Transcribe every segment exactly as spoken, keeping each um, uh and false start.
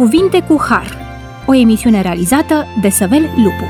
Cuvinte cu Har, o emisiune realizată de Săvel Lupu.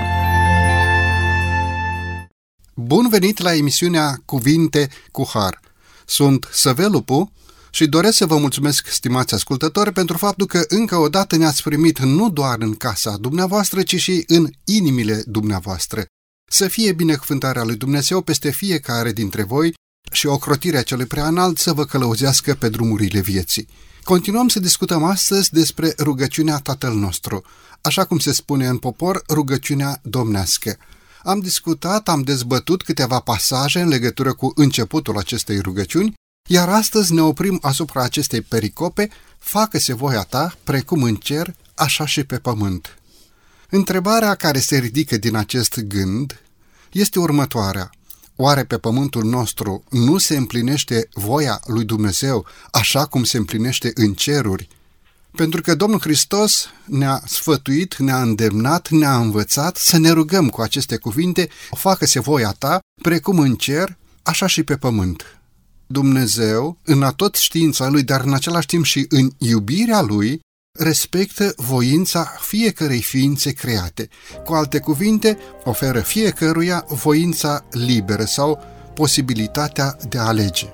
Bun venit la emisiunea Cuvinte cu Har. Sunt Săvel Lupu și doresc să vă mulțumesc, stimați ascultători, pentru faptul că încă o dată ne-ați primit nu doar în casa dumneavoastră, ci și în inimile dumneavoastră. Să fie binecuvântarea lui Dumnezeu peste fiecare dintre voi și ocrotirea celui preanalt să vă călăuzească pe drumurile vieții. Continuăm să discutăm astăzi despre rugăciunea Tatăl nostru, așa cum se spune în popor, rugăciunea domnească. Am discutat, am dezbătut câteva pasaje în legătură cu începutul acestei rugăciuni, iar astăzi ne oprim asupra acestei pericope: facă-se voia ta, precum în cer, așa și pe pământ. Întrebarea care se ridică din acest gând este următoarea: oare pe pământul nostru nu se împlinește voia lui Dumnezeu așa cum se împlinește în ceruri? Pentru că Domnul Hristos ne-a sfătuit, ne-a îndemnat, ne-a învățat să ne rugăm cu aceste cuvinte: facă-se voia ta, precum în cer, așa și pe pământ. Dumnezeu, în atot știința Lui, dar în același timp și în iubirea Lui, respectă voința fiecărei ființe create. Cu alte cuvinte, oferă fiecăruia voința liberă sau posibilitatea de a alege.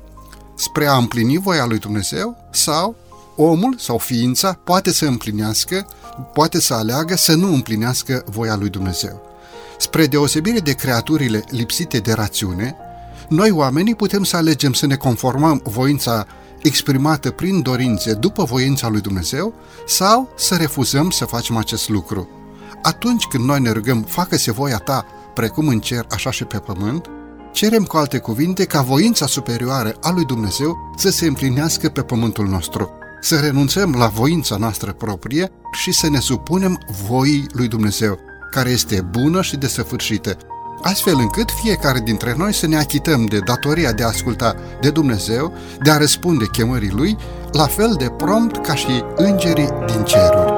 Spre a împlini voia lui Dumnezeu, sau omul sau ființa poate să împlinească, poate să aleagă să nu împlinească voia lui Dumnezeu. Spre deosebire de creaturile lipsite de rațiune, noi oamenii putem să alegem să ne conformăm voința exprimată prin dorințe după voința lui Dumnezeu sau să refuzăm să facem acest lucru. Atunci când noi ne rugăm: facă-se voia ta, precum în cer, așa și pe pământ, cerem cu alte cuvinte ca voința superioară a lui Dumnezeu să se împlinească pe pământul nostru, să renunțăm la voința noastră proprie și să ne supunem voii lui Dumnezeu, care este bună și desăvârșită, astfel încât fiecare dintre noi să ne achităm de datoria de a asculta de Dumnezeu, de a răspunde chemării Lui, la fel de prompt ca și îngerii din ceruri.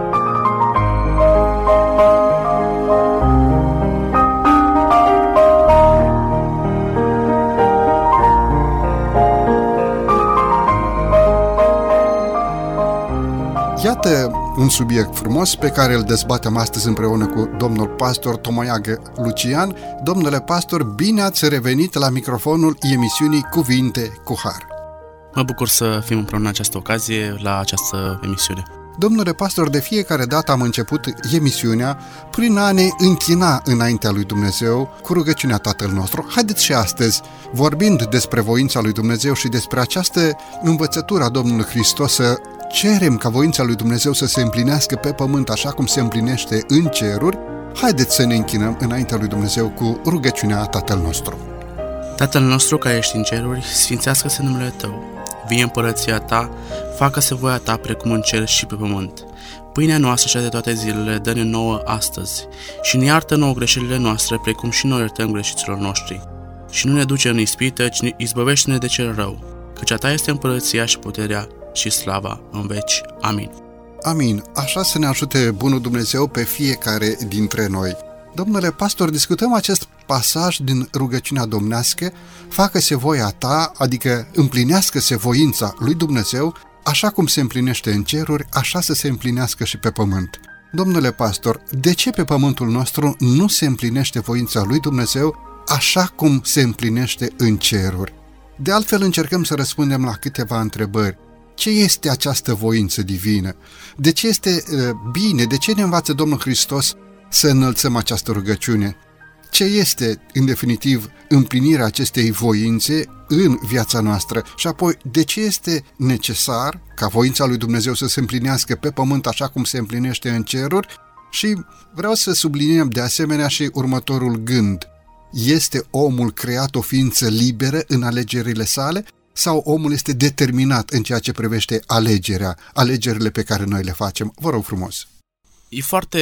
Iată un subiect frumos pe care îl dezbatem astăzi împreună cu domnul pastor Tomoiagă Lucian. Domnule pastor, bine ați revenit la microfonul emisiunii Cuvinte cu Har. Mă bucur să fim împreună în această ocazie la această emisiune. Domnule pastor, de fiecare dată am început emisiunea prin a ne închina înaintea lui Dumnezeu cu rugăciunea Tatăl nostru. Haideți și astăzi, vorbind despre voința lui Dumnezeu și despre această învățătură a Domnului Hristos, să cerem ca voința lui Dumnezeu să se împlinească pe pământ așa cum se împlinește în ceruri. Haideți să ne închinăm înaintea lui Dumnezeu cu rugăciunea Tatăl nostru. Tatăl nostru care ești în ceruri, sfințească-se numele Tău. Vie împărăția Ta, facă-se voia Ta precum în cer și pe pământ. Pâinea noastră cea de toate zilele dă-ne nouă astăzi și ne iartă nouă greșelile noastre, precum și noi iertăm greșiților noștri. Și nu ne duce în ispită, ci izbăvește-ne de cel rău, căci a Ta este împărăția și puterea și slava în veci. Amin. Amin. Așa să ne ajute bunul Dumnezeu pe fiecare dintre noi. Domnule pastor, discutăm acest pasaj din rugăciunea domnească: facă-se voia ta, adică împlinească-se voința lui Dumnezeu, așa cum se împlinește în ceruri, așa să se împlinească și pe pământ. Domnule pastor, de ce pe pământul nostru nu se împlinește voința lui Dumnezeu așa cum se împlinește în ceruri? De altfel, încercăm să răspundem la câteva întrebări. Ce este această voință divină? De ce este uh, bine? De ce ne învață Domnul Hristos să înălțăm această rugăciune? Ce este, în definitiv, împlinirea acestei voințe în viața noastră? Și apoi, de ce este necesar ca voința lui Dumnezeu să se împlinească pe pământ așa cum se împlinește în ceruri? Și vreau să subliniem de asemenea și următorul gând. Este omul creat o ființă liberă în alegerile sale? Sau omul este determinat în ceea ce privește alegerea, alegerile pe care noi le facem? Vă rog frumos. E foarte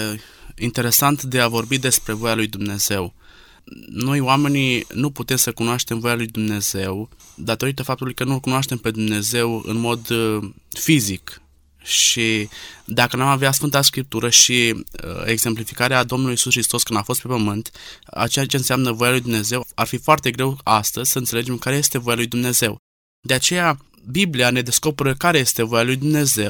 interesant de a vorbi despre voia lui Dumnezeu. Noi oamenii nu putem să cunoaștem voia lui Dumnezeu datorită faptului că nu-L cunoaștem pe Dumnezeu în mod uh, fizic. Și dacă n-am avea Sfânta Scriptură și uh, exemplificarea Domnului Iisus Hristos când a fost pe pământ, a ceea ce înseamnă voia lui Dumnezeu, ar fi foarte greu astăzi să înțelegem care este voia lui Dumnezeu. De aceea, Biblia ne descoperă care este voia lui Dumnezeu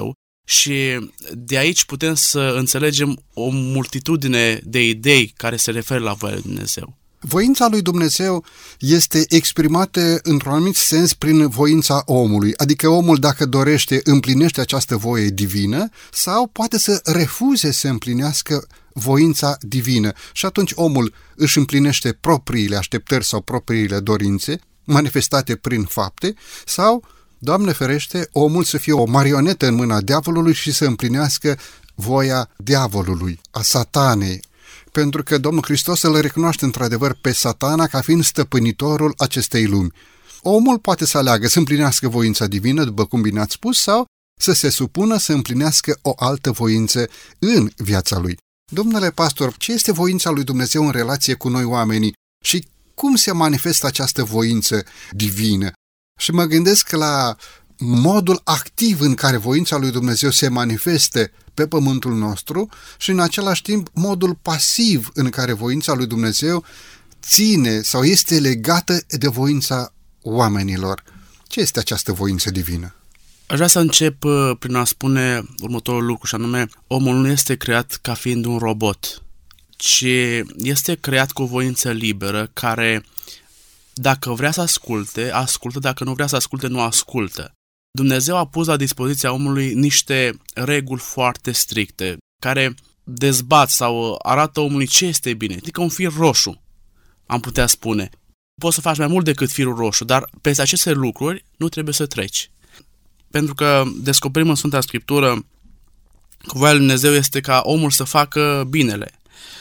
Și de aici putem să înțelegem o multitudine de idei care se referă la voia lui Dumnezeu. Voința lui Dumnezeu este exprimată într-un anumit sens prin voința omului, adică omul, dacă dorește, împlinește această voie divină sau poate să refuze să împlinească voința divină și atunci omul își împlinește propriile așteptări sau propriile dorințe manifestate prin fapte sau, Doamne ferește, omul să fie o marionetă în mâna diavolului și să împlinească voia diavolului, a satanei, pentru că Domnul Hristos îl recunoaște într-adevăr pe Satana ca fiind stăpânitorul acestei lumi. Omul poate să aleagă să împlinească voința divină, după cum bine ați spus, sau să se supună să împlinească o altă voință în viața lui. Domnule pastor, ce este voința lui Dumnezeu în relație cu noi oamenii și cum se manifestă această voință divină? Și mă gândesc la modul activ în care voința lui Dumnezeu se manifeste pe pământul nostru și în același timp modul pasiv în care voința lui Dumnezeu ține sau este legată de voința oamenilor. Ce este această voință divină? Aș vrea să încep prin a spune următorul lucru, și anume, omul nu este creat ca fiind un robot, ci este creat cu o voință liberă care, dacă vrea să asculte, ascultă, dacă nu vrea să asculte, nu ascultă. Dumnezeu a pus la dispoziția omului niște reguli foarte stricte, care dezbat sau arată omului ce este bine. Adică un fir roșu, am putea spune. Poți să faci mai mult decât firul roșu, dar peste aceste lucruri nu trebuie să treci. Pentru că descoperim în Sfânta Scriptură că voia lui Dumnezeu este ca omul să facă binele.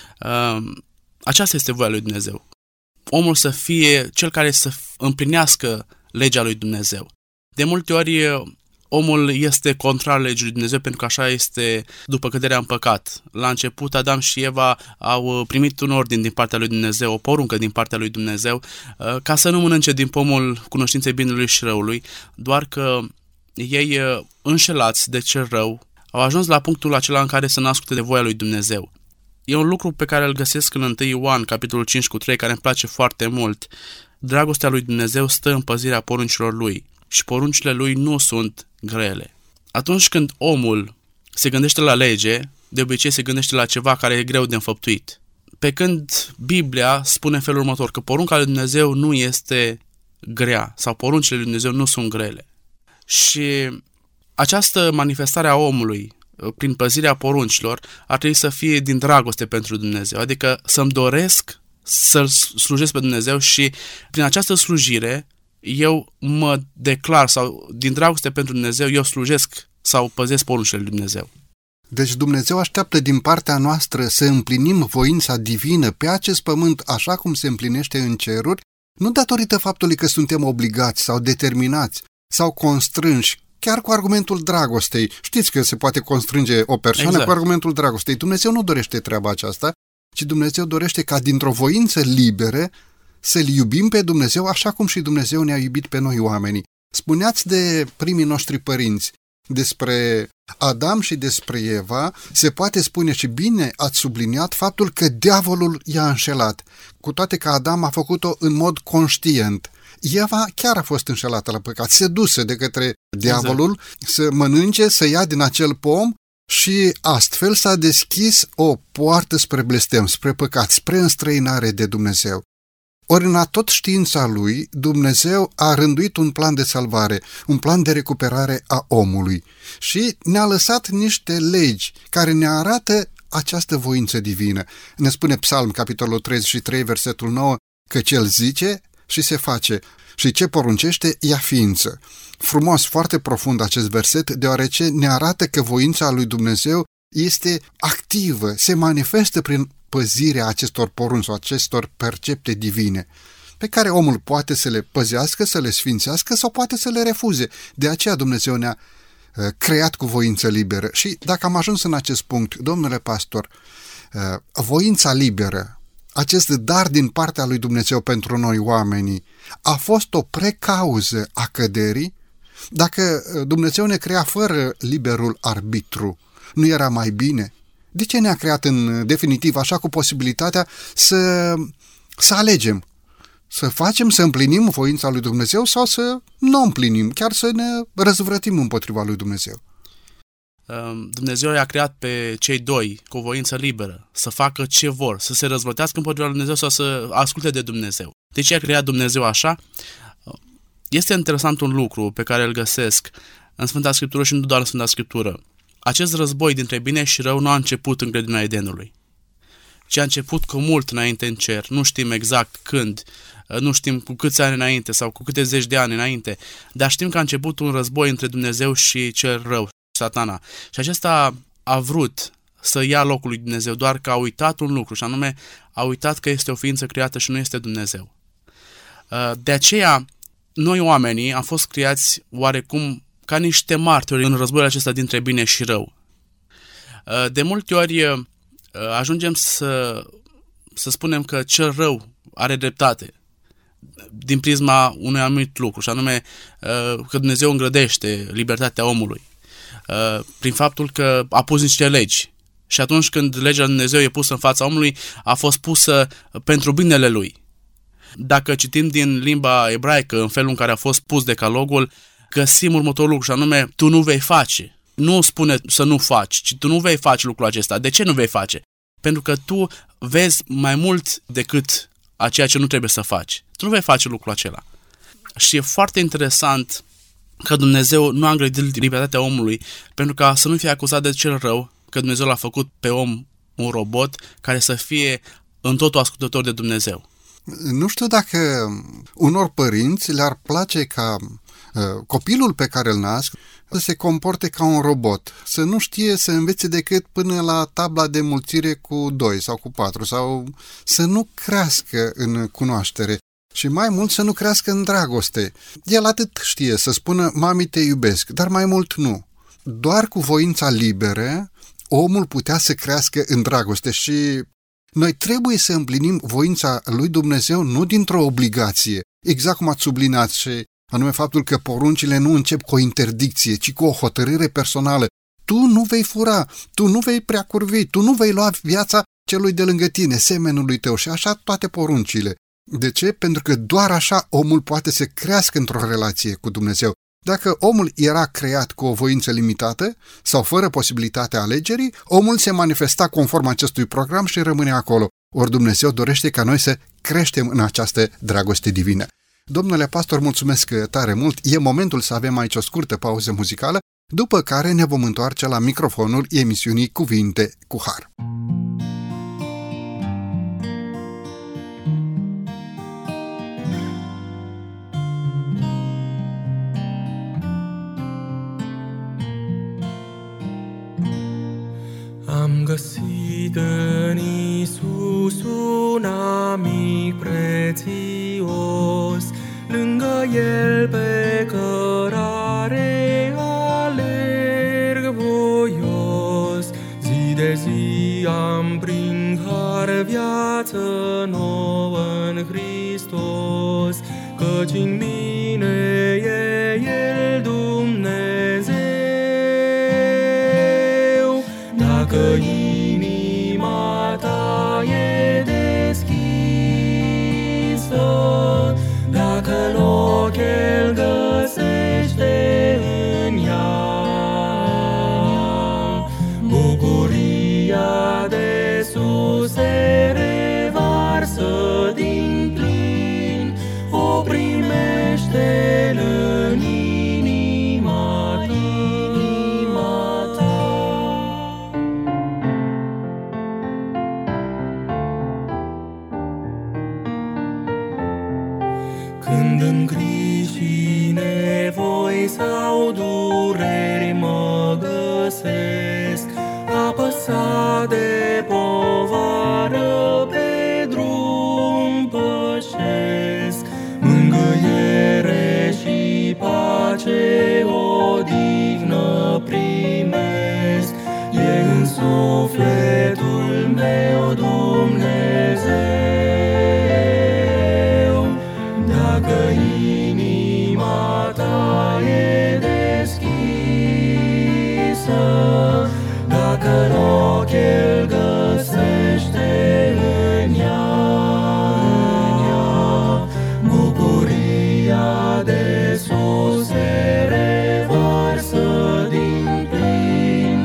Aceasta este voia lui Dumnezeu. Omul să fie cel care să împlinească legea lui Dumnezeu. De multe ori omul este contrar legii lui Dumnezeu pentru că așa este după căderea în păcat. La început Adam și Eva au primit un ordin din partea lui Dumnezeu, o poruncă din partea lui Dumnezeu, ca să nu mănânce din pomul cunoștinței binelui și răului, doar că ei, înșelați de cel rău, au ajuns la punctul acela în care să nu asculte de voia lui Dumnezeu. E un lucru pe care îl găsesc în întâi Ioan, capitolul cinci cu trei, care îmi place foarte mult. Dragostea lui Dumnezeu stă în păzirea poruncilor lui și poruncile lui nu sunt grele. Atunci când omul se gândește la lege, de obicei se gândește la ceva care e greu de înfăptuit. Pe când Biblia spune în felul următor, că porunca lui Dumnezeu nu este grea sau poruncile lui Dumnezeu nu sunt grele. Și această manifestare a omului prin păzirea poruncilor ar trebui să fie din dragoste pentru Dumnezeu, adică să-mi doresc să-L slujesc pe Dumnezeu și prin această slujire eu mă declar sau din dragoste pentru Dumnezeu eu slujesc sau păzesc poruncile lui Dumnezeu. Deci Dumnezeu așteaptă din partea noastră să împlinim voința divină pe acest pământ așa cum se împlinește în ceruri, nu datorită faptului că suntem obligați sau determinați sau constrânși, chiar cu argumentul dragostei. Știți că se poate constrânge o persoană exact. Cu argumentul dragostei. Dumnezeu nu dorește treaba aceasta, ci Dumnezeu dorește ca dintr-o voință liberă să-L iubim pe Dumnezeu așa cum și Dumnezeu ne-a iubit pe noi oamenii. Spuneați de primii noștri părinți, despre Adam și despre Eva, se poate spune și bine ați subliniat faptul că diavolul i-a înșelat, cu toate că Adam a făcut-o în mod conștient. Eva chiar a fost înșelată la păcat, sedusă de către diavolul exact. Să mănânce, să ia din acel pom și astfel s-a deschis o poartă spre blestem, spre păcat, spre înstrăinare de Dumnezeu. Ori în tot știința lui, Dumnezeu a rânduit un plan de salvare, un plan de recuperare a omului și ne-a lăsat niște legi care ne arată această voință divină. Ne spune Psalm, capitolul treizeci și trei, versetul nouă, că cel zice și se face și ce poruncește ia ființă. Frumos, foarte profund acest verset, deoarece ne arată că voința lui Dumnezeu este activă, se manifestă prin păzirea acestor porunci sau acestor percepte divine, pe care omul poate să le păzească, să le sfințească sau poate să le refuze. De aceea Dumnezeu ne-a uh, creat cu voință liberă. Și dacă am ajuns în acest punct, domnule pastor, uh, voința liberă, acest dar din partea lui Dumnezeu pentru noi oamenii, a fost o precauză a căderii? Dacă Dumnezeu ne crea fără liberul arbitru, nu era mai bine? De ce ne-a creat în definitiv așa cu posibilitatea să, să alegem? Să facem, să împlinim voința lui Dumnezeu sau să nu împlinim, chiar să ne răzvrătim împotriva lui Dumnezeu? Dumnezeu i-a creat pe cei doi cu o voință liberă, să facă ce vor, să se răzvătească împotriva lui Dumnezeu sau să asculte de Dumnezeu. De ce a creat Dumnezeu așa? Este interesant un lucru pe care îl găsesc în Sfânta Scriptură și nu doar în Sfânta Scriptură. Acest război dintre bine și rău nu a început în grădina Edenului, ci a început cu mult înainte în cer. Nu știm exact când, nu știm cu câți ani înainte sau cu câte zeci de ani înainte, dar știm că a început un război între Dumnezeu și cel rău, Satana. Și acesta a vrut să ia locul lui Dumnezeu, doar că a uitat un lucru, și anume a uitat că este o ființă creată și nu este Dumnezeu. De aceea, noi oamenii am fost creați oarecum ca niște martori în războiul acesta dintre bine și rău. De multe ori ajungem să, să spunem că cel rău are dreptate din prisma unui anumit lucru, și anume că Dumnezeu îngrădește libertatea omului prin faptul că a pus niște legi. Și atunci când legea lui Dumnezeu e pusă în fața omului, a fost pusă pentru binele lui. Dacă citim din limba ebraică în felul în care a fost pus decalogul, găsim următorul lucru, și anume, tu nu vei face. Nu spune să nu faci, ci tu nu vei face lucrul acesta. De ce nu vei face? Pentru că tu vezi mai mult decât a ceea ce nu trebuie să faci. Tu nu vei face lucrul acela. Și e foarte interesant că Dumnezeu nu a îngrădit libertatea omului pentru ca să nu fie acuzat de cel rău, că Dumnezeu l-a făcut pe om un robot care să fie în totul ascultător de Dumnezeu. Nu știu dacă unor părinți le-ar place ca uh, copilul pe care îl nasc să se comporte ca un robot, să nu știe să învețe decât până la tabla de mulțire cu doi sau cu patru, sau să nu crească în cunoaștere și mai mult să nu crească în dragoste. El atât știe să spună, mami te iubesc, dar mai mult nu. Doar cu voința liberă omul putea să crească în dragoste și noi trebuie să împlinim voința lui Dumnezeu nu dintr-o obligație, exact cum ați subliniat, și anume faptul că poruncile nu încep cu o interdicție, ci cu o hotărâre personală. Tu nu vei fura, tu nu vei prea curvi, tu nu vei lua viața celui de lângă tine, semenului tău, și așa toate poruncile. De ce? Pentru că doar așa omul poate să crească într-o relație cu Dumnezeu. Dacă omul era creat cu o voință limitată sau fără posibilitatea alegerii, omul se manifesta conform acestui program și rămâne acolo. Ori Dumnezeu dorește ca noi să creștem în această dragoste divină. Domnule pastor, mulțumesc tare mult. E momentul să avem aici o scurtă pauză muzicală, după care ne vom întoarce la microfonul emisiunii Cuvinte cu Har. Am găsit în Iisus un amic prețios, lângă El pe cărare alerg voios. Zi de zi am prin har viață nouă în Hristos, căci în mine e El Dumnezeu. Dacă inima ta e deschisă, dacă loc El găsește în ea, bucuria de sus se revarsă din plin, o primește în inima, inima ta. Când în griji și nevoi sau dureri mă găsesc, apăsat de povară pe drum pășesc, mângâiere și pace, odihnă primesc, e în sufletul meu Dumnezeu. Dacă inima ta e deschisă, dacă loc El găsește în ea, în ea, bucuria de sus se revarsă din plin,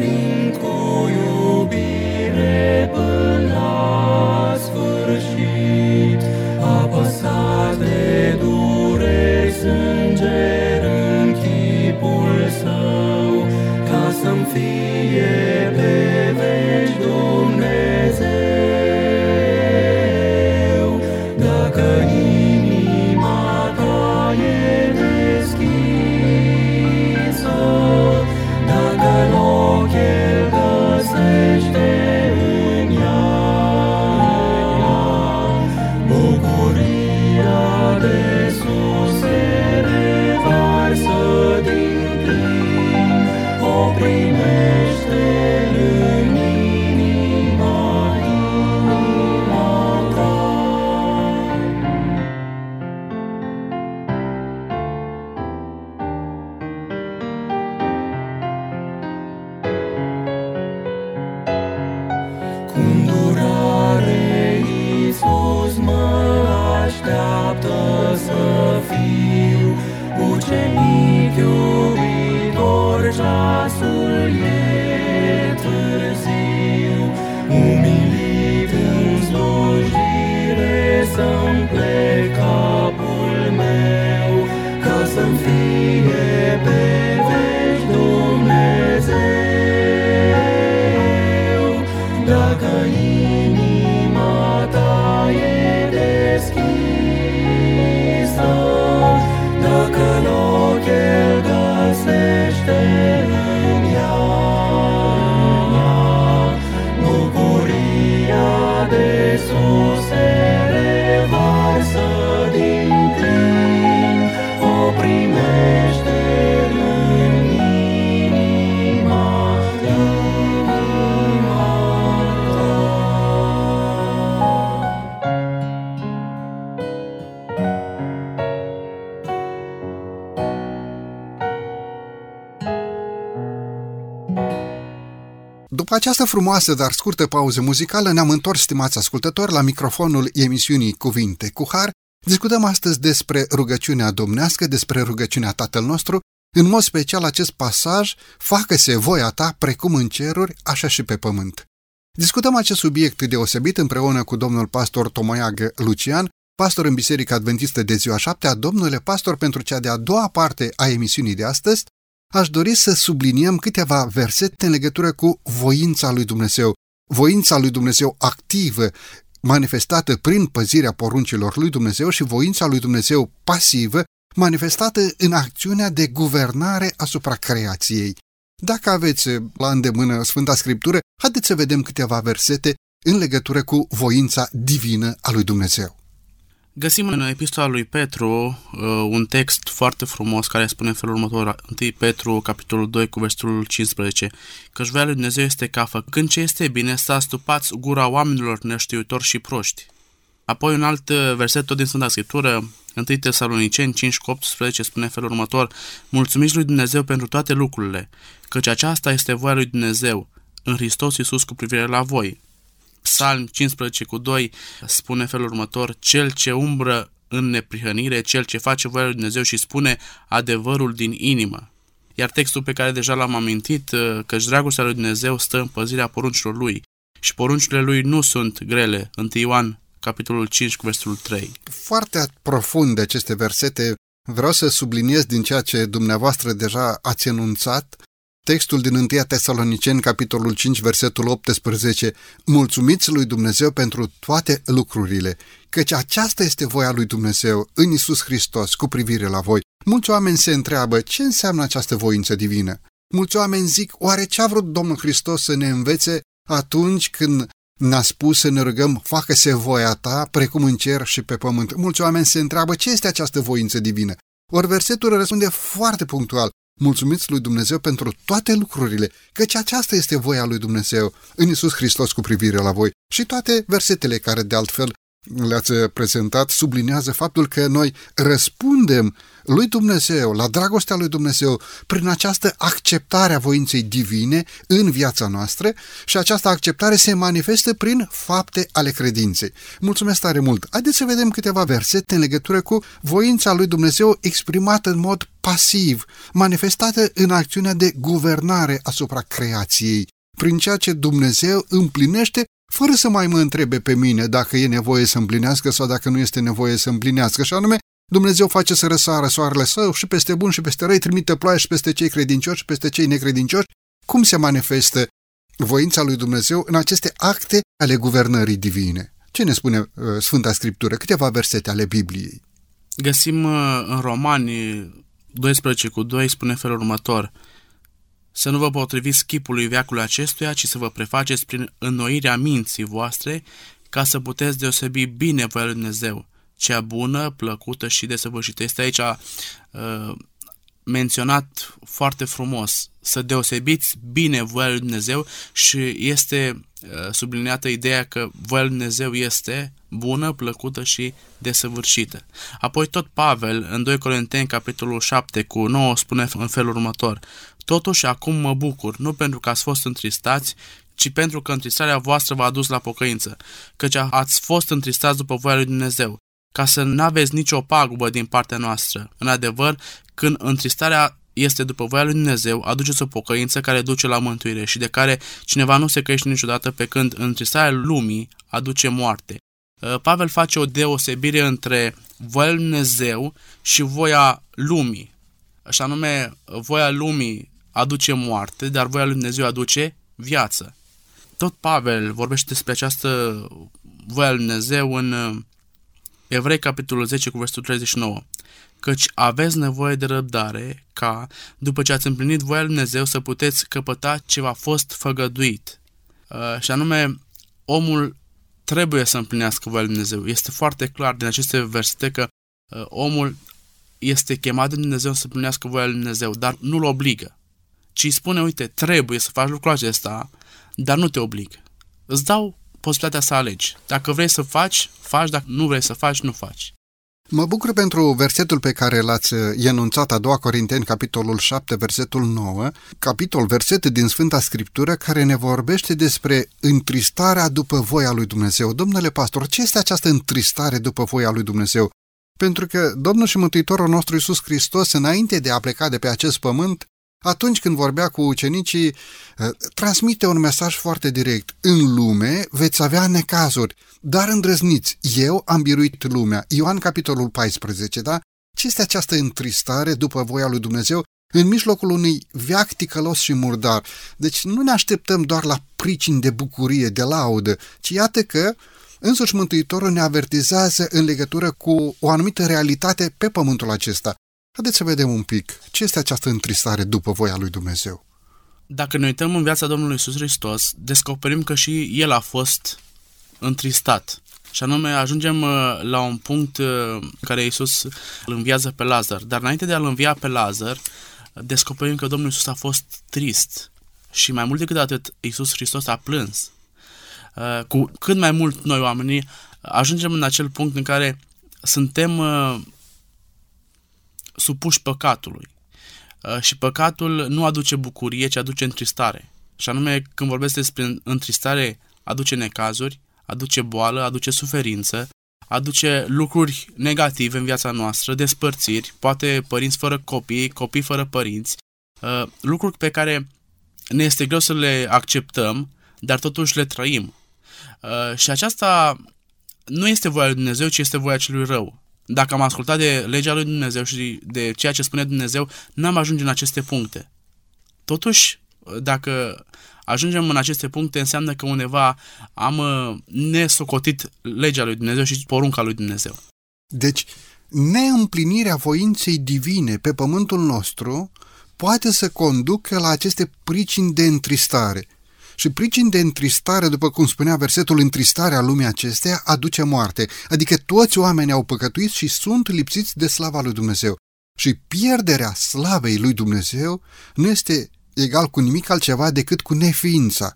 urmărind cu iubire până la sfârșit. Apăsat de dureri, sânger în chipul său, ca să-mi fie pe veci Dumnezeu. Dacă inima ta e deschisă, dacă loc El găsește în ea, bucuria de sus se revarsă din plin, o primește în inima, inima ta. Cu îndurare Iisus mă așteaptă să fiu ucenic iubitor, ceasul e târziu. Umilit în slujire să-mi plec capul meu, ca să-mi fie pe veci Dumnezeu. Dacă inima ta e deschisă, dacă loc El găsește în ea, bucuria de sus se revarsă din plin, o primește în inima, inima ta. După această frumoasă, dar scurtă pauză muzicală, ne-am întors, stimați ascultători, la microfonul emisiunii Cuvinte cu Har. Discutăm astăzi despre rugăciunea domnească, despre rugăciunea Tatăl nostru, în mod special acest pasaj, facă-se voia ta precum în ceruri, așa și pe pământ. Discutăm acest subiect deosebit împreună cu domnul pastor Tomoiag Lucian, pastor în Biserica Adventistă de Ziua Șaptea. Domnule pastor, pentru cea de-a doua parte a emisiunii de astăzi, aș dori să subliniem câteva versete în legătură cu voința lui Dumnezeu, voința lui Dumnezeu activă, manifestată prin păzirea poruncilor lui Dumnezeu, și voința lui Dumnezeu pasivă, manifestată în acțiunea de guvernare asupra creației. Dacă aveți la îndemână Sfânta Scriptură, haideți să vedem câteva versete în legătură cu voința divină a lui Dumnezeu. Găsim în epistola lui Petru uh, un text foarte frumos care spune în felul următor, întâi Petru, capitolul doi, cu versetul cincisprezece, căci voia lui Dumnezeu este ca, făcând ce este bine, să astupați gura oamenilor neștiutori și proști. Apoi un alt verset tot din Sfânta Scriptură, întâi Tesaloniceni cinci cu optsprezece, spune în felul următor, mulțumiți lui Dumnezeu pentru toate lucrurile, căci aceasta este voia lui Dumnezeu în Hristos Iisus cu privire la voi. Psalm cincisprezece cu doi spune în felul următor, cel ce umbră în neprihănire, cel ce face voia lui Dumnezeu și spune adevărul din inimă. Iar textul pe care deja l-am amintit, căci dragostea lui Dumnezeu stă în păzirea poruncilor lui și poruncile lui nu sunt grele, întâi Ioan, capitolul cinci cu versetul trei. Foarte profunde aceste versete. Vreau să subliniez din ceea ce dumneavoastră deja ați enunțat, textul din întâi Tesaloniceni, capitolul cinci, versetul optsprezece, mulțumiți lui Dumnezeu pentru toate lucrurile, căci aceasta este voia lui Dumnezeu în Iisus Hristos cu privire la voi. Mulți oameni se întreabă ce înseamnă această voință divină. Mulți oameni zic, oare ce a vrut Domnul Hristos să ne învețe atunci când ne-a spus să ne rugăm, facă-se voia ta, precum în cer și pe pământ. Mulți oameni se întreabă ce este această voință divină. Ori versetul răspunde foarte punctual, mulțumiți lui Dumnezeu pentru toate lucrurile, căci aceasta este voia lui Dumnezeu în Iisus Hristos cu privire la voi. Și toate versetele care de altfel le-ați prezentat subliniază faptul că noi răspundem lui Dumnezeu, la dragostea lui Dumnezeu, prin această acceptare a voinței divine în viața noastră și această acceptare se manifestă prin fapte ale credinței. Mulțumesc tare mult! Haideți să vedem câteva versete în legătură cu voința lui Dumnezeu exprimată în mod pasiv, manifestată în acțiunea de guvernare asupra creației, prin ceea ce Dumnezeu împlinește fără să mai mă întrebe pe mine dacă e nevoie să împlinească sau dacă nu este nevoie să împlinească. Și anume, Dumnezeu face să răsară soarele său și peste bun și peste răi, trimite ploaie și peste cei credincioși și peste cei necredincioși. Cum se manifestă voința lui Dumnezeu în aceste acte ale guvernării divine? Ce ne spune uh, Sfânta Scriptură? Câteva versete ale Bibliei. Găsim uh, în Romani doisprezece cu doi, spune felul următor: să nu vă potriviți chipului veacului acestuia, ci să vă prefaceți prin înnoirea minții voastre, ca să puteți deosebi bine voia lui Dumnezeu, cea bună, plăcută și desăvârșită. Este aici uh, menționat foarte frumos, să deosebiți bine voia lui Dumnezeu și este uh, subliniată ideea că voia lui Dumnezeu este bună, plăcută și desăvârșită. Apoi tot Pavel, în doi Corinteni, capitolul șapte cu nouă, spune în felul următor: totuși acum mă bucur, nu pentru că ați fost întristați, ci pentru că întristarea voastră v-a dus la pocăință, căci ați fost întristați după voia lui Dumnezeu, ca să n-aveți nicio pagubă din partea noastră. În adevăr, când întristarea este după voia lui Dumnezeu, aduceți o pocăință care duce la mântuire și de care cineva nu se căiește niciodată, pe când întristarea lumii aduce moarte. Pavel face o deosebire între voia lui Dumnezeu și voia lumii. Așa anume, voia lumii aduce moarte, dar voia lui Dumnezeu aduce viață. Tot Pavel vorbește despre această voia lui Dumnezeu în Evrei, capitolul zece, cu versetul treizeci și nouă. Căci aveți nevoie de răbdare ca, după ce ați împlinit voia lui Dumnezeu, să puteți căpăta ce v-a fost făgăduit. Uh, și anume, omul trebuie să împlinească voia lui Dumnezeu. Este foarte clar din aceste versete că uh, omul este chemat de Dumnezeu să împlinească voia lui Dumnezeu, dar nu-l obligă. Ci îi spune, uite, trebuie să faci lucrul acesta, dar nu te obligă. Îți dau posibilitatea să alegi. Dacă vrei să faci, faci, dacă nu vrei să faci, nu faci. Mă bucur pentru versetul pe care l-ați enunțat, a doua Corinteni, capitolul șapte, versetul nouă, capitol, versete din Sfânta Scriptură care ne vorbește despre întristarea după voia lui Dumnezeu. Domnule pastor, ce este această întristare după voia lui Dumnezeu? Pentru că Domnul și Mântuitorul nostru Iisus Hristos, înainte de a pleca de pe acest pământ, atunci când vorbea cu ucenicii, transmite un mesaj foarte direct. În lume veți avea necazuri, dar îndrăzniți, eu am biruit lumea. Ioan, capitolul paisprezece, da? Ce este această întristare după voia lui Dumnezeu în mijlocul unui veac ticălos și murdar? Deci nu ne așteptăm doar la pricini de bucurie, de laudă, ci iată că însuși Mântuitorul ne avertizează în legătură cu o anumită realitate pe pământul acesta. Haideți să vedem un pic ce este această întristare după voia lui Dumnezeu. Dacă ne uităm în viața Domnului Iisus Hristos, descoperim că și El a fost întristat. Și anume, ajungem la un punct în care Iisus îl înviază pe Lazar. Dar înainte de a-l învia pe Lazar, descoperim că Domnul Iisus a fost trist. Și mai mult decât atât, Iisus Hristos a plâns. Cu cât mai mult noi oamenii ajungem în acel punct în care suntem supuși păcatului. Și păcatul nu aduce bucurie, ci aduce întristare. Și anume, când vorbesc despre întristare, aduce necazuri, aduce boală, aduce suferință, aduce lucruri negative în viața noastră, despărțiri, poate părinți fără copii, copii fără părinți, lucruri pe care ne este greu să le acceptăm, dar totuși le trăim. Și aceasta nu este voia lui Dumnezeu, ci este voia celui rău. Dacă am ascultat de legea lui Dumnezeu și de ceea ce spune Dumnezeu, n-am ajunge în aceste puncte. Totuși, dacă ajungem în aceste puncte, înseamnă că undeva am nesocotit legea lui Dumnezeu și porunca lui Dumnezeu. Deci, neîmplinirea voinței divine pe pământul nostru poate să conducă la aceste pricini de întristare. Și pricini de întristare, după cum spunea versetul, întristarea lumii acesteia aduce moarte. Adică toți oamenii au păcătuit și sunt lipsiți de slava lui Dumnezeu. Și pierderea slavei lui Dumnezeu nu este egal cu nimic altceva decât cu neființa.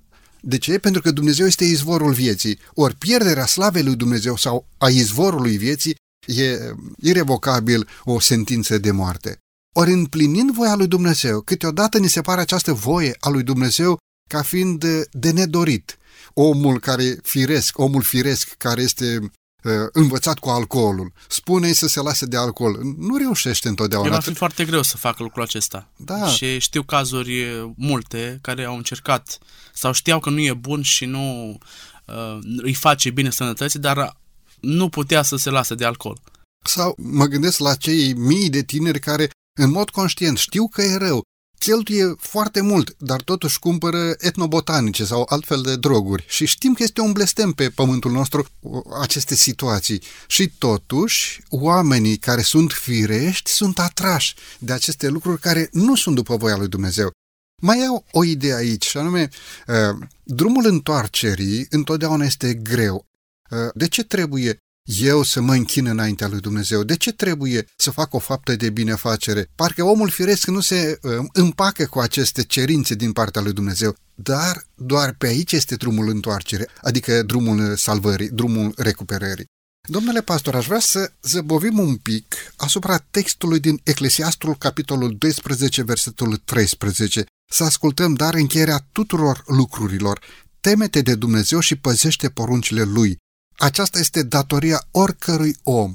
De ce? Pentru că Dumnezeu este izvorul vieții. Ori pierderea slavei lui Dumnezeu sau a izvorului vieții e irevocabil o sentință de moarte. Ori împlinind voia lui Dumnezeu, câteodată ni se pare această voie a lui Dumnezeu ca fiind de nedorit. Omul care firesc, omul firesc care este uh, învățat cu alcoolul, spune-i să se lase de alcool. Nu reușește întotdeauna. Va fi foarte greu să facă lucrul acesta. Da. Și știu cazuri multe care au încercat sau știau că nu e bun și nu uh, îi face bine sănătății, dar nu putea să se lase de alcool. Sau mă gândesc la cei mii de tineri care în mod conștient știu că e rău, cheltuie foarte mult, dar totuși cumpără etnobotanice sau altfel de droguri. Și știm că este un blestem pe pământul nostru aceste situații. Și totuși, oamenii care sunt firești sunt atrași de aceste lucruri care nu sunt după voia lui Dumnezeu. Mai iau o idee aici, și anume, drumul întoarcerii întotdeauna este greu. De ce trebuie eu să mă închin înaintea lui Dumnezeu? De ce trebuie să fac o faptă de binefacere? Parcă omul firesc nu se uh, împacă cu aceste cerințe din partea lui Dumnezeu, dar doar pe aici este drumul întoarcere, adică drumul salvării, drumul recuperării. Domnule pastor, aș vrea să zăbovim un pic asupra textului din Eclesiastul, capitolul doisprezece, versetul treisprezece. Să ascultăm dar încheierea tuturor lucrurilor. Teme-te de Dumnezeu și păzește poruncile Lui. Aceasta este datoria oricărui om.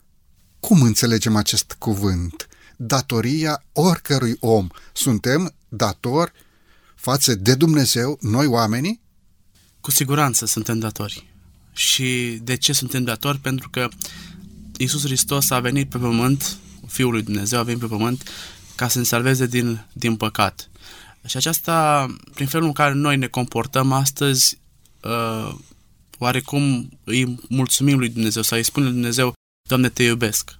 Cum înțelegem acest cuvânt? Datoria oricărui om. Suntem datori față de Dumnezeu, noi oamenii? Cu siguranță suntem datori. Și de ce suntem datori? Pentru că Iisus Hristos a venit pe pământ, Fiul lui Dumnezeu a venit pe pământ ca să ne salveze din, din păcat. Și aceasta, prin felul în care noi ne comportăm astăzi, uh, oarecum îi mulțumim lui Dumnezeu sau îi spune lui Dumnezeu: Doamne, te iubesc.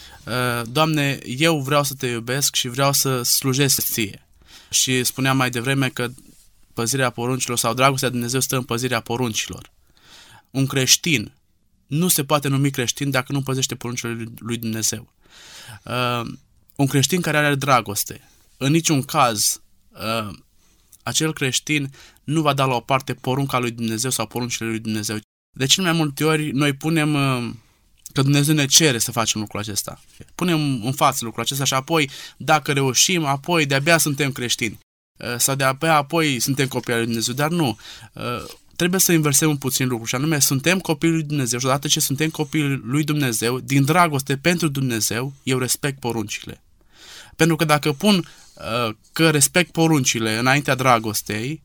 Doamne, eu vreau să te iubesc și vreau să slujesc ție. Și spuneam mai devreme că păzirea poruncilor sau dragostea de Dumnezeu stă în păzirea poruncilor. Un creștin nu se poate numi creștin dacă nu păzește poruncile lui Dumnezeu. Un creștin care are dragoste, în niciun caz acel creștin nu va da la o parte porunca lui Dumnezeu sau poruncile lui Dumnezeu. De cele mai multe ori noi punem că Dumnezeu ne cere să facem lucrul acesta. Punem în față lucrul acesta și apoi, dacă reușim, apoi de-abia suntem creștini. Sau de-abia apoi suntem copii al lui Dumnezeu. Dar nu. Trebuie să inversăm un puțin lucru și anume suntem copiii lui Dumnezeu și odată ce suntem copiii lui Dumnezeu, din dragoste pentru Dumnezeu, eu respect poruncile. Pentru că dacă pun că respect poruncile înaintea dragostei,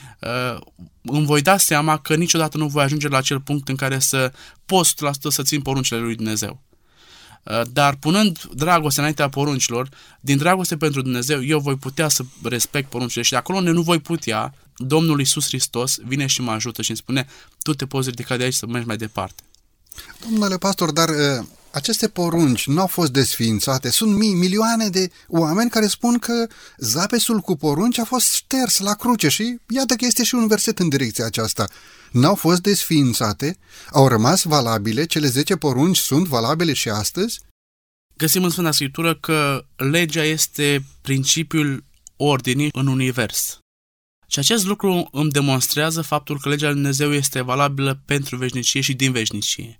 îmi voi da seama că niciodată nu voi ajunge la acel punct în care să pot o sută la sută să țin poruncile lui Dumnezeu. Dar punând dragoste înaintea poruncilor, din dragoste pentru Dumnezeu, eu voi putea să respect poruncile și de acolo unde nu voi putea, Domnul Iisus Hristos vine și mă ajută și îmi spune: tu te poți ridica de aici să mergi mai departe. Domnule pastor, dar uh, aceste porunci nu au fost desființate. Sunt mii, milioane de oameni care spun că zapesul cu porunci a fost șters la cruce și iată că este și un verset în direcția aceasta. N-au fost desființate, au rămas valabile, cele zece porunci sunt valabile și astăzi? Găsim în Sfânta Scriptură că legea este principiul ordinii în univers. Și acest lucru îmi demonstrează faptul că legea lui Dumnezeu este valabilă pentru veșnicie și din veșnicie.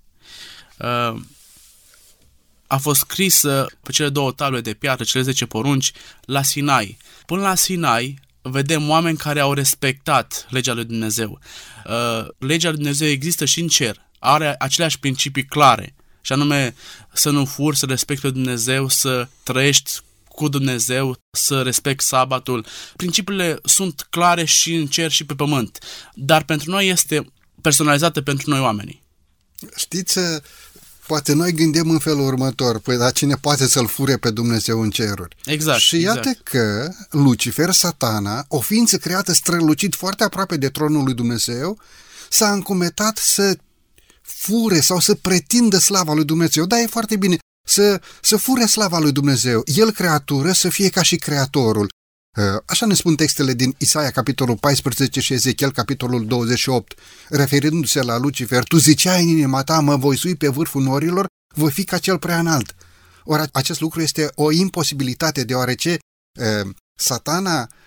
A fost scrisă pe cele două table de piatră, cele zece porunci, la Sinai. Până la Sinai vedem oameni care au respectat legea lui Dumnezeu. Legea lui Dumnezeu există și în cer. Are aceleași principii clare, și anume să nu furi, să respecti Dumnezeu, să trăiești cu Dumnezeu, să respecti sabatul. Principiile sunt clare și în cer și pe pământ, dar pentru noi este personalizată pentru noi oamenii. Știți, poate noi gândim în felul următor: păi dar cine poate să-L fure pe Dumnezeu în ceruri? Exact. Și iată exact. că Lucifer, Satana, o ființă creată strălucit foarte aproape de tronul lui Dumnezeu, s-a încumetat să fure sau să pretindă slava lui Dumnezeu. Da, e foarte bine să, să fure slava lui Dumnezeu. El, creatură, să fie ca și Creatorul. Așa ne spun textele din Isaia, capitolul paisprezece, și Ezechiel, capitolul douăzeci și opt, referindu-se la Lucifer: tu ziceai în inima ta, mă voi sui pe vârful norilor, voi fi ca cel prea înalt. Ori acest lucru este o imposibilitate, deoarece e, Satana,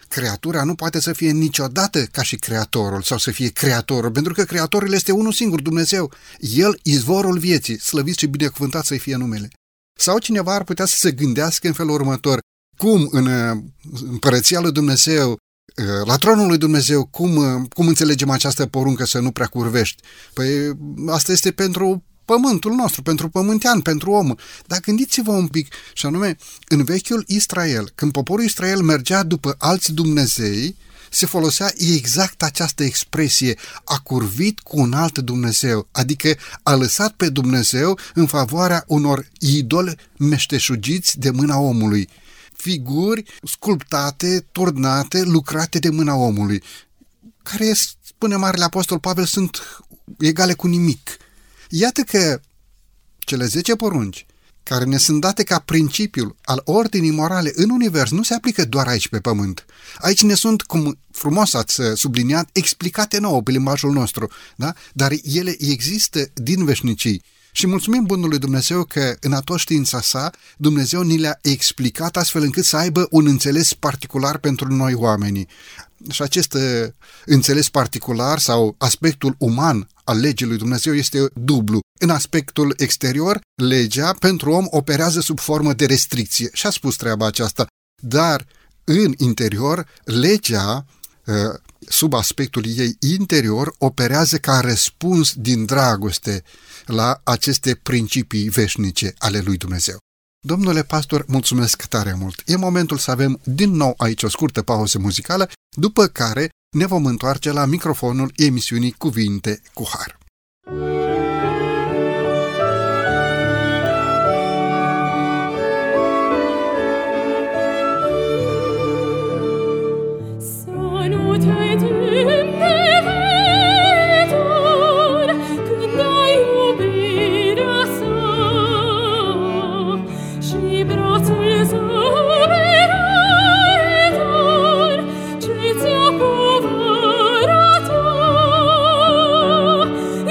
creatura nu poate să fie niciodată ca și creatorul sau să fie creatorul, pentru că creatorul este unul singur, Dumnezeu. El, izvorul vieții, slăvit și binecuvântat să-i fie numele. Sau cineva ar putea să se gândească în felul următor: cum în împărăția lui Dumnezeu, la tronul lui Dumnezeu, cum, cum înțelegem această poruncă să nu prea curvești? Păi asta este pentru pământul nostru, pentru pământean, pentru om. Dar gândiți-vă un pic, și anume, în vechiul Israel, când poporul Israel mergea după alți Dumnezei, se folosea exact această expresie: a curvit cu un alt Dumnezeu, adică a lăsat pe Dumnezeu în favoarea unor idoli meșteșugiți de mâna omului, figuri sculptate, turnate, lucrate de mâna omului, care, spune Marele Apostol Pavel, sunt egale cu nimic. Iată că cele zece porunci, care ne sunt date ca principiul al ordinii morale în univers, nu se aplică doar aici pe pământ. Aici ne sunt, cum frumos ați subliniat, explicate nouă pe limbajul nostru, da? Dar ele există din veșnicii. Și mulțumim bunului Dumnezeu că în toată știința sa Dumnezeu ni le-a explicat astfel încât să aibă un înțeles particular pentru noi oamenii. Și acest uh, înțeles particular sau aspectul uman al legii lui Dumnezeu este dublu. În aspectul exterior, legea pentru om operează sub formă de restricție. Și a spus treaba aceasta. Dar în interior, legea, uh, sub aspectul ei interior, operează ca răspuns din dragoste la aceste principii veșnice ale lui Dumnezeu. Domnule pastor, mulțumesc tare mult. E momentul să avem din nou aici o scurtă pauză muzicală, după care ne vom întoarce la microfonul emisiunii Cuvinte cu Har. Ce ți-a povărat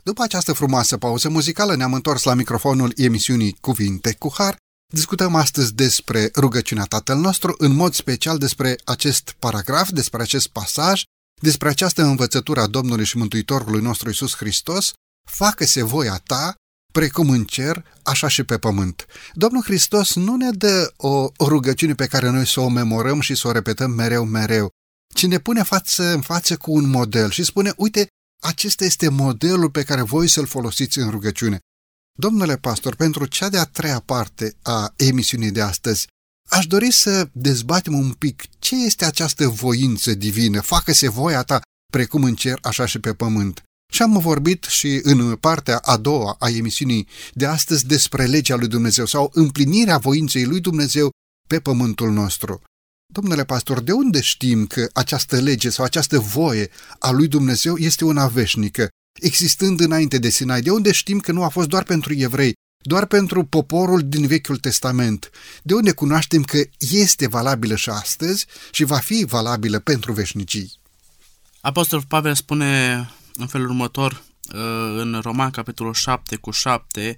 După această frumoasă pauză muzicală ne-am întors la microfonul emisiunii Cuvinte cu Har. Discutăm astăzi despre rugăciunea Tatăl nostru, în mod special despre acest paragraf, despre acest pasaj, despre această învățătură a Domnului și Mântuitorului nostru Iisus Hristos: facă-se voia ta, precum în cer, așa și pe pământ. Domnul Hristos nu ne dă o rugăciune pe care noi să o memorăm și să o repetăm mereu, mereu, ci ne pune față în față cu un model și spune: uite, acesta este modelul pe care voi să-l folosiți în rugăciune. Domnule pastor, pentru cea de-a treia parte a emisiunii de astăzi, aș dori să dezbatem un pic ce este această voință divină: facă-se voia ta, precum în cer, așa și pe pământ. Și am vorbit și în partea a doua a emisiunii de astăzi despre legea lui Dumnezeu sau împlinirea voinței lui Dumnezeu pe pământul nostru. Domnule pastor, de unde știm că această lege sau această voie a lui Dumnezeu este una veșnică, existând înainte de Sinai? De unde știm că nu a fost doar pentru evrei, doar pentru poporul din Vechiul Testament? De unde cunoaștem că este valabilă și astăzi și va fi valabilă pentru veșnicii? Apostolul Pavel spune în felul următor, în Roman, capitolul șapte cu șapte: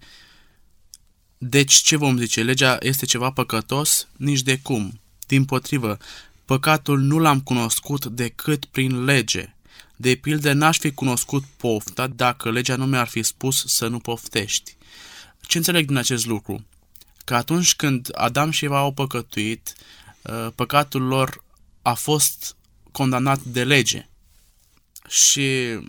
deci ce vom zice? Legea este ceva păcătos? Nici de cum. Dimpotrivă, păcatul nu l-am cunoscut decât prin lege. De pildă, n-aș fi cunoscut pofta dacă legea nu mi-ar fi spus să nu poftești. Ce înțeleg din acest lucru? Că atunci când Adam și Eva au păcătuit, păcatul lor a fost condamnat de lege. Și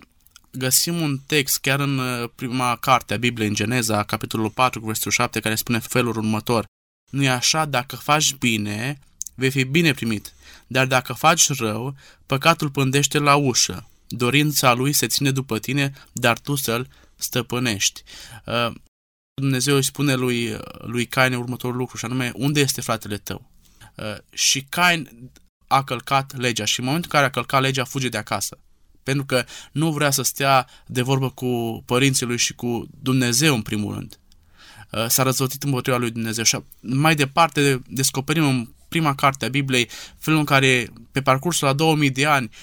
găsim un text chiar în prima carte a Bibliei, în Geneza, capitolul patru, versetul șapte, care spune felul următor: nu-i așa? Dacă faci bine, vei fi bine primit, dar dacă faci rău, păcatul pândește la ușă. Dorința lui se ține după tine, dar tu să-l stăpânești. Dumnezeu îi spune lui, lui Cain următorul lucru, și anume: unde este fratele tău? Și Cain a călcat legea și în momentul în care a călcat legea fuge de acasă, pentru că nu vrea să stea de vorbă cu părinții lui și cu Dumnezeu în primul rând. S-a răzvătit împotriva lui Dumnezeu. Și mai departe descoperim în prima carte a Bibliei felul în care pe parcursul a două mii de ani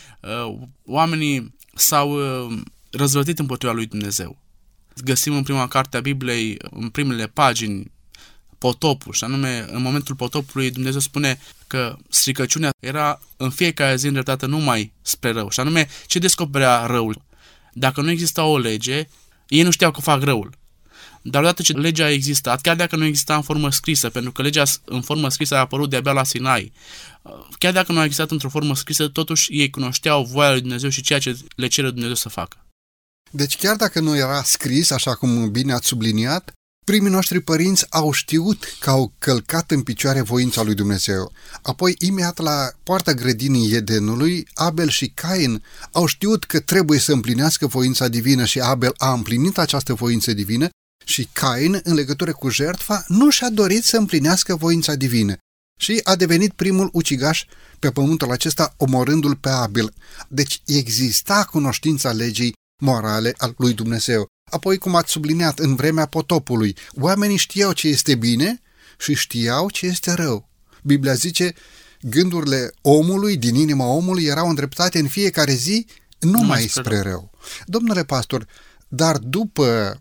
oamenii s-au răzvătit împotriva lui Dumnezeu. Găsim în prima carte a Bibliei, în primele pagini, potopul, și anume în momentul potopului Dumnezeu spune că stricăciunea era în fiecare zi îndreptată numai spre rău, și anume ce descoperea răul? Dacă nu exista o lege, ei nu știau că fac răul. Dar odată ce legea a existat, chiar dacă nu exista în formă scrisă, pentru că legea în formă scrisă a apărut de-abia la Sinai, chiar dacă nu a existat într-o formă scrisă, totuși ei cunoșteau voia lui Dumnezeu și ceea ce le cere Dumnezeu să facă. Deci chiar dacă nu era scris, așa cum bine ați subliniat, primii noștri părinți au știut că au călcat în picioare voința lui Dumnezeu. Apoi, imediat la poarta grădinii Edenului, Abel și Cain au știut că trebuie să împlinească voința divină și Abel a împlinit această voință divină și Cain, în legătură cu jertfa, nu și-a dorit să împlinească voința divină și a devenit primul ucigaș pe pământul acesta, omorându-l pe Abel. Deci exista cunoștința legii morale al lui Dumnezeu. Apoi, cum ați subliniat, în vremea potopului, oamenii știau ce este bine și știau ce este rău. Biblia zice: gândurile omului, din inima omului, erau îndreptate în fiecare zi numai spre rău. Domnule pastor, dar după,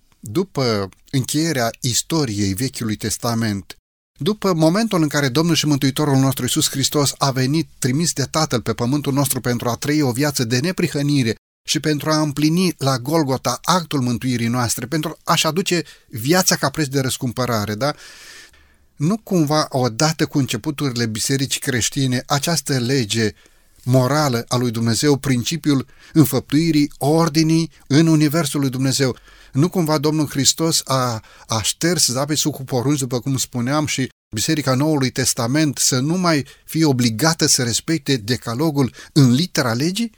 după încheierea istoriei Vechiului Testament, după momentul în care Domnul și Mântuitorul nostru Iisus Hristos a venit trimis de Tatăl pe pământul nostru pentru a trăi o viață de neprihănire și pentru a împlini la Golgota actul mântuirii noastre, pentru a-și aduce viața ca preț de răscumpărare, da? Nu cumva, odată cu începuturile bisericii creștine, această lege morală a lui Dumnezeu, principiul înfăptuirii ordinii în universul lui Dumnezeu, nu cumva Domnul Hristos a, a șters zapesul cu porunci, după cum spuneam, și Biserica Noului Testament să nu mai fie obligată să respecte decalogul în litera legii?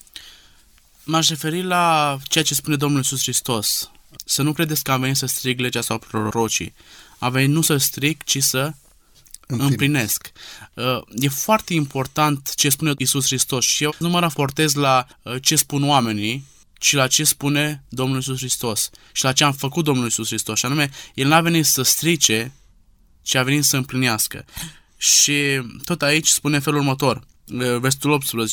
M-aș referi la ceea ce spune Domnul Iisus Hristos. Să nu credeți că am venit să stric legea sau prorocii. Am venit nu să stric, ci să împlinesc. E foarte important ce spune Iisus Hristos și eu nu mă raportez la ce spun oamenii, ci la ce spune Domnul Iisus Hristos și la ce am făcut Domnul Iisus Hristos. Și anume, El n-a venit să strice, ci a venit să împlinească. Și tot aici spune felul următor, versetul optsprezece: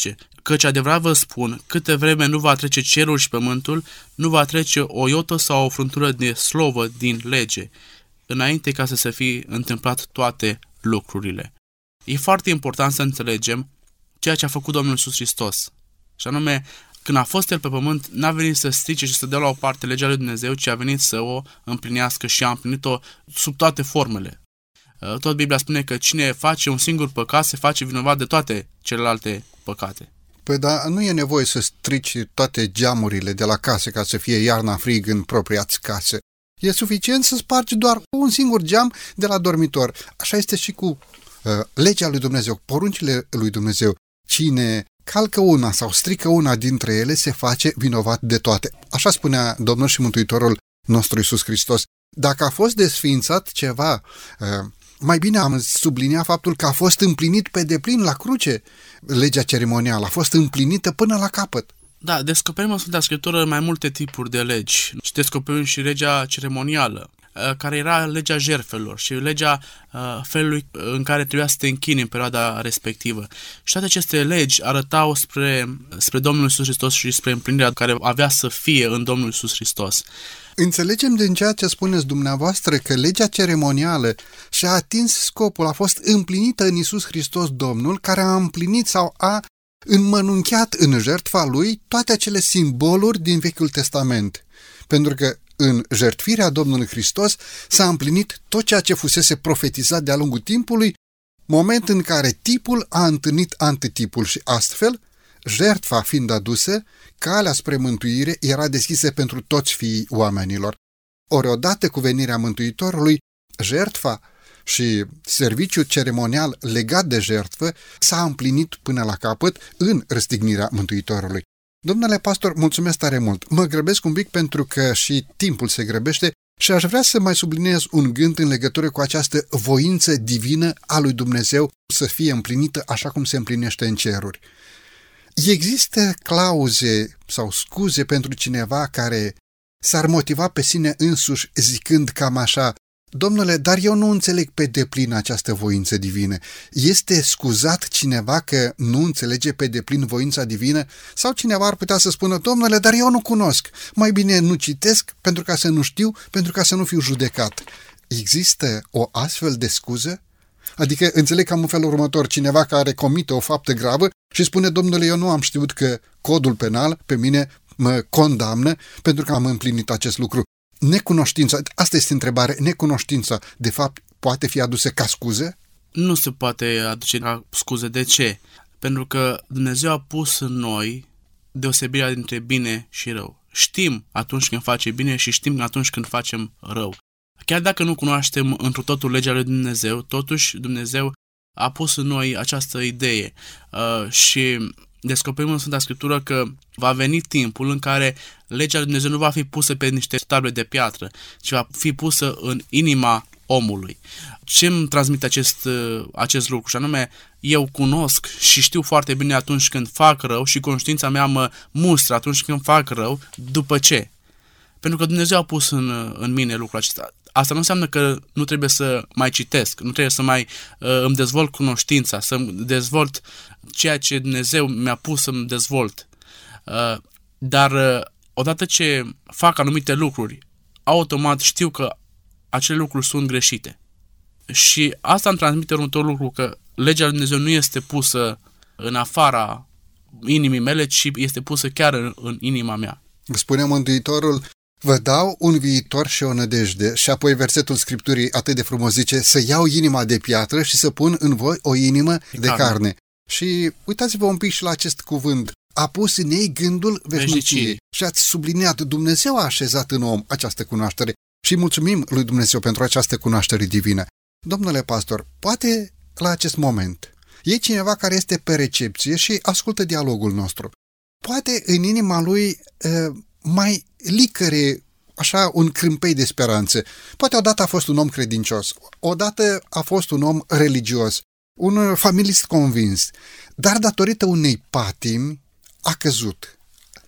Căci adevărat vă spun, câte vreme nu va trece cerul și pământul, nu va trece o iotă sau o fruntură de slovă din lege, înainte ca să se fi întâmplat toate lucrurile. E foarte important să înțelegem ceea ce a făcut Domnul Iisus Hristos. Și anume, când a fost El pe pământ, n-a venit să strice și să dea la o parte legea lui Dumnezeu, ci a venit să o împlinească și a împlinit-o sub toate formele. Tot Biblia spune că cine face un singur păcat se face vinovat de toate celelalte păcate. Păi da, nu e nevoie să strici toate geamurile de la case ca să fie iarna frig în propria-ți case. E suficient să spargi doar un singur geam de la dormitor. Așa este și cu uh, legea lui Dumnezeu, poruncile lui Dumnezeu. Cine calcă una sau strică una dintre ele se face vinovat de toate. Așa spunea Domnul și Mântuitorul nostru Iisus Hristos. Dacă a fost desființat ceva, uh, mai bine am subliniat faptul că a fost împlinit pe deplin la cruce. Legea ceremonială a fost împlinită până la capăt. Da, descoperim în Sfânta Scriptură mai multe tipuri de legi. Și descoperim și legea ceremonială, care era legea jertfelor și legea uh, felului în care trebuia să te închini în perioada respectivă. Și toate aceste legi arătau spre, spre Domnul Iisus Hristos și spre împlinirea care avea să fie în Domnul Iisus Hristos. Înțelegem din ceea ce spuneți dumneavoastră că legea ceremonială și-a atins scopul, a fost împlinită în Iisus Hristos Domnul, care a împlinit sau a înmănunchiat în jertfa lui toate acele simboluri din Vechiul Testament. Pentru că în jertfirea Domnului Hristos s-a împlinit tot ceea ce fusese profetizat de-a lungul timpului, moment în care tipul a întâlnit antitipul și astfel, jertfa fiind adusă, calea spre mântuire era deschisă pentru toți fiii oamenilor. Ori odată cu venirea Mântuitorului, jertfa și serviciul ceremonial legat de jertfă s-a împlinit până la capăt în răstignirea Mântuitorului. Domnule pastor, mulțumesc tare mult. Mă grăbesc un pic pentru că și timpul se grăbește și aș vrea să mai subliniez un gând în legătură cu această voință divină a lui Dumnezeu să fie împlinită așa cum se împlinește în ceruri. Există clauze sau scuze pentru cineva care s-ar motiva pe sine însuși zicând cam așa: Domnule, dar eu nu înțeleg pe deplin această voință divină. Este scuzat cineva că nu înțelege pe deplin voința divină? Sau cineva ar putea să spună: Domnule, dar eu nu cunosc. Mai bine nu citesc pentru ca să nu știu, pentru ca să nu fiu judecat. Există o astfel de scuză? Adică înțeleg cam în felul următor: cineva care comite o faptă gravă și spune: Domnule, eu nu am știut că codul penal pe mine mă condamnă pentru că am împlinit acest lucru. Necunoștința, asta este întrebare, necunoștința, de fapt, poate fi adusă ca scuză? Nu se poate aduce ca scuză. De ce? Pentru că Dumnezeu a pus în noi deosebirea dintre bine și rău. Știm atunci când face bine și știm atunci când facem rău. Chiar dacă nu cunoaștem întru totul legea lui Dumnezeu, totuși Dumnezeu a pus în noi această idee uh, și descoperim în Sfânta Scriptură că va veni timpul în care legea lui Dumnezeu nu va fi pusă pe niște table de piatră, ci va fi pusă în inima omului. Ce îmi transmite acest, acest lucru? Și anume, eu cunosc și știu foarte bine atunci când fac rău și conștiința mea mă mustră atunci când fac rău. După ce? Pentru că Dumnezeu a pus în, în mine lucrul acesta. Asta nu înseamnă că nu trebuie să mai citesc, nu trebuie să mai uh, îmi dezvolt cunoștința, să îmi dezvolt ceea ce Dumnezeu mi-a pus să-mi dezvolt. Uh, dar uh, odată ce fac anumite lucruri, automat știu că acele lucruri sunt greșite. Și asta îmi transmite următorul lucru, că legea lui Dumnezeu nu este pusă în afara inimii mele, ci este pusă chiar în, în inima mea. Spune Mântuitorul: vă dau un viitor și o nădejde. Și apoi versetul Scripturii atât de frumos zice: să iau inima de piatră și să pun în voi o inimă de carne. carne. Și uitați-vă un pic și la acest cuvânt: a pus în ei gândul veșniciei. Și ați subliniat: Dumnezeu a așezat în om această cunoaștere. Și mulțumim lui Dumnezeu pentru această cunoaștere divină. Domnule pastor, poate la acest moment e cineva care este pe recepție și ascultă dialogul nostru. Poate în inima lui uh, mai licăre așa un crâmpei de speranță. Poate odată a fost un om credincios, odată a fost un om religios, un familist convins, dar datorită unei patimi a căzut,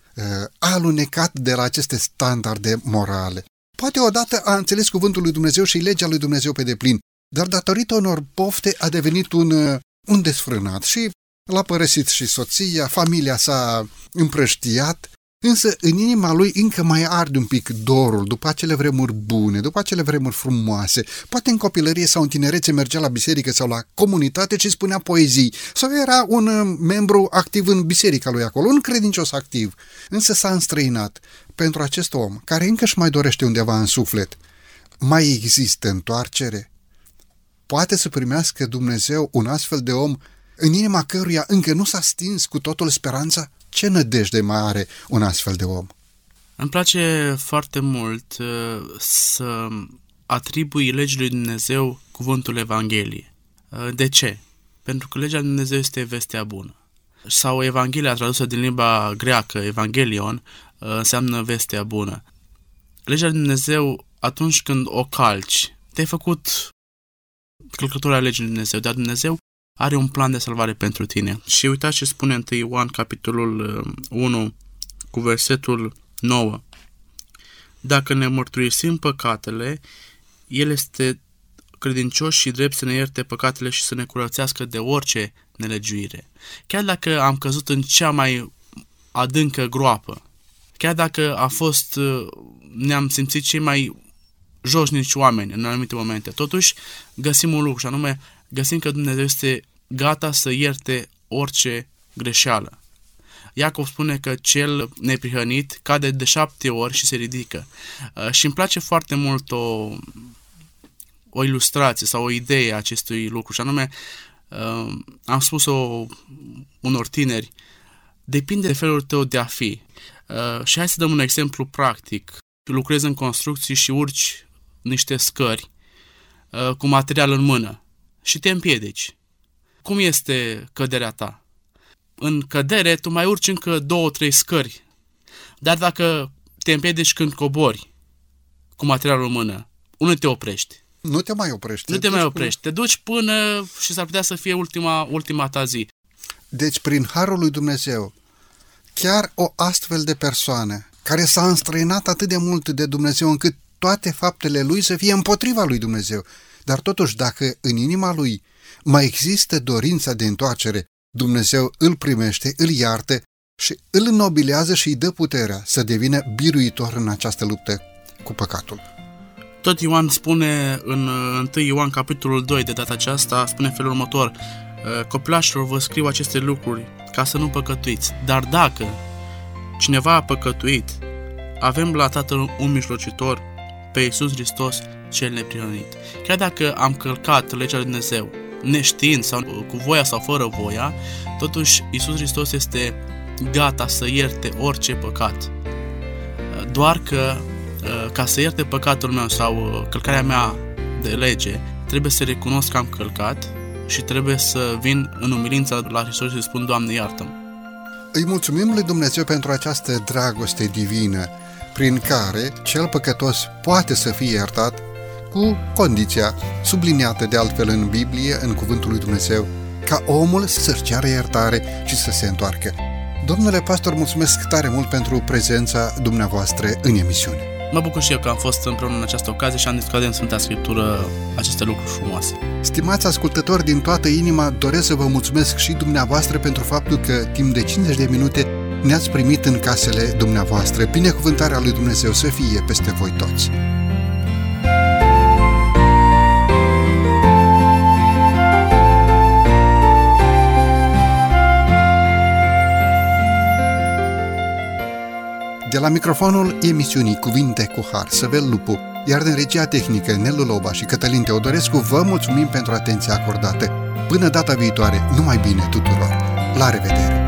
a alunecat de la aceste standarde morale. Poate odată a înțeles cuvântul lui Dumnezeu și legea lui Dumnezeu pe deplin, dar datorită unor pofte a devenit un, un desfrânat și L-a părăsit și soția, familia s-a împrăștiat, însă în inima lui încă mai arde un pic dorul după acele vremuri bune, după acele vremuri frumoase. Poate în copilărie sau în tinerețe mergea la biserică sau la comunitate și spunea poezii, sau era un membru activ în biserica lui acolo, un credincios activ, însă s-a înstrăinat. Pentru acest om, care încă își mai dorește undeva în suflet, mai există întoarcere? Poate să primească Dumnezeu un astfel de om în inima căruia încă nu s-a stins cu totul speranța? Ce nădejde mai are un astfel de om? Îmi place foarte mult uh, să atribui legii lui Dumnezeu cuvântul Evanghelie. Uh, de ce? Pentru că legea lui Dumnezeu este vestea bună. Sau Evanghelia tradusă din limba greacă, Evangelion, uh, înseamnă vestea bună. Legea lui Dumnezeu, atunci când o calci, te-ai făcut călcător al legii lui Dumnezeu, dar Dumnezeu are un plan de salvare pentru tine. Și uitați ce spune întâi Ioan, capitolul unu, cu versetul nouă. Dacă ne mărturisim păcatele, El este credincios și drept să ne ierte păcatele și să ne curățească de orice nelegiuire. Chiar dacă am căzut în cea mai adâncă groapă, chiar dacă a fost, ne-am simțit cei mai josnici oameni în anumite momente, totuși găsim un lucru, și anume găsim că Dumnezeu este gata să ierte orice greșeală. Iacov spune că cel neprihănit cade de șapte ori și se ridică. Uh, și îmi place foarte mult o, o ilustrație sau o idee a acestui lucru, și anume, uh, am spus-o unor tineri, depinde de felul tău de a fi. Uh, și hai să dăm un exemplu practic. Lucrezi în construcții și urci niște scări uh, cu material în mână și te împiedici. Cum este căderea ta? În cădere tu mai urci încă două, trei scări. Dar dacă te împiedici când cobori cu materialul în mână, unde te oprești? Nu te mai oprești. Nu te mai oprești. Te duci până și s-ar putea să fie ultima, ultima ta zi. Deci, prin harul lui Dumnezeu, chiar o astfel de persoană care s-a înstrăinat atât de mult de Dumnezeu încât toate faptele lui să fie împotriva lui Dumnezeu, dar totuși dacă în inima lui mai există dorința de întoarcere, Dumnezeu îl primește, îl iartă și îl înnobilează și îi dă puterea să devină biruitor în această luptă cu păcatul. Tot Ioan spune în întâi Ioan, capitolul doi, de data aceasta, spune felul următor: copilașilor, vă scriu aceste lucruri ca să nu păcătuiți, dar dacă cineva a păcătuit, avem la Tatăl un mijlocitor, pe Iisus Hristos cel neprihănit. Chiar dacă am călcat legea lui Dumnezeu, neștiind sau cu voia sau fără voia, totuși Iisus Hristos este gata să ierte orice păcat. Doar că ca să ierte păcatul meu sau călcarea mea de lege, trebuie să recunosc că am călcat și trebuie să vin în umilința la Hristos și să spun: Doamne, iartă-mă. Îi mulțumim lui Dumnezeu pentru această dragoste divină, prin care cel păcătos poate să fie iertat, cu condiția subliniată de altfel în Biblie, în cuvântul lui Dumnezeu, ca omul să-și ceară iertare și să se întoarcă. Domnule pastor, mulțumesc tare mult pentru prezența dumneavoastră în emisiune. Mă bucur și eu că am fost împreună în această ocazie și am discutat în Sfânta Scriptură aceste lucruri frumoase. Stimați ascultători, din toată inima doresc să vă mulțumesc și dumneavoastră pentru faptul că timp de cincizeci de minute ne-ați primit în casele dumneavoastră. Binecuvântarea lui Dumnezeu să fie peste voi toți. De la microfonul emisiunii Cuvinte cu Har, Săvel Lupu, iar în regia tehnică Nelu Loba și Cătălin Teodorescu, vă mulțumim pentru atenția acordată. Până data viitoare, numai bine tuturor! La revedere!